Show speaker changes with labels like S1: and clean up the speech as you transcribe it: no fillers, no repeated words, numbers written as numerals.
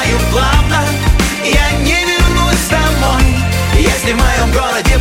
S1: улетаю плавно. Я не вернусь домой, если в моем городе